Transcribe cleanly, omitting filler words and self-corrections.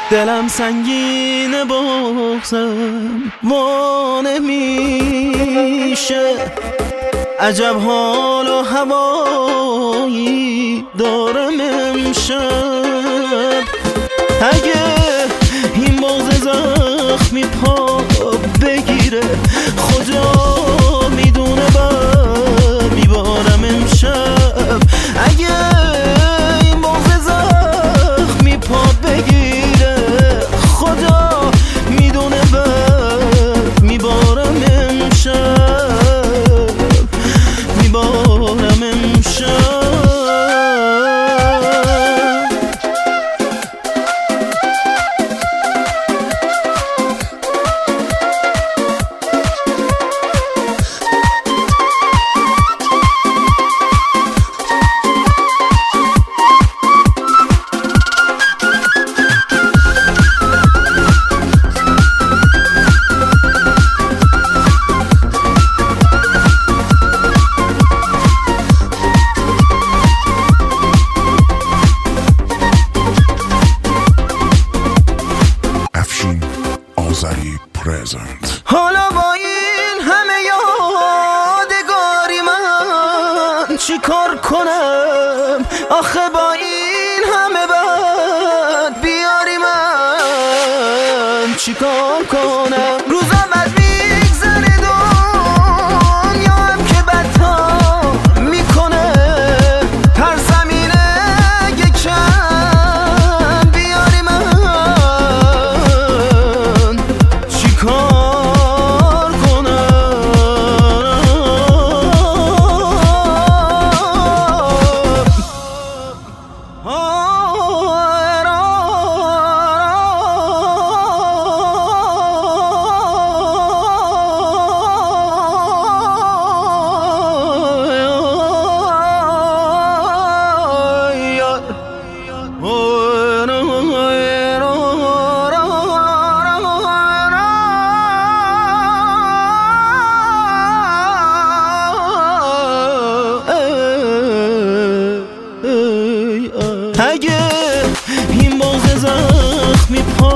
دلم سنگین بغضم وا نمیشه، عجب حال و هوایی دارم امشب. اگه این بغض زخمی پا بگیره، خدا میدونه بر میبارم امشب. اگه این بغض زخمی پا بگیره، خدا میدونه بر میبارم امشب، میبارم امشب. حالا با این همه یادگاری من چی کار کنم؟ آخه با این همه بد بیاری من چی کار کنم؟ روزم بد میگذره، دنیا هم که بدها میکنه، ترسم اینه یکم بیاری من چی کار اگه این بغض زخمی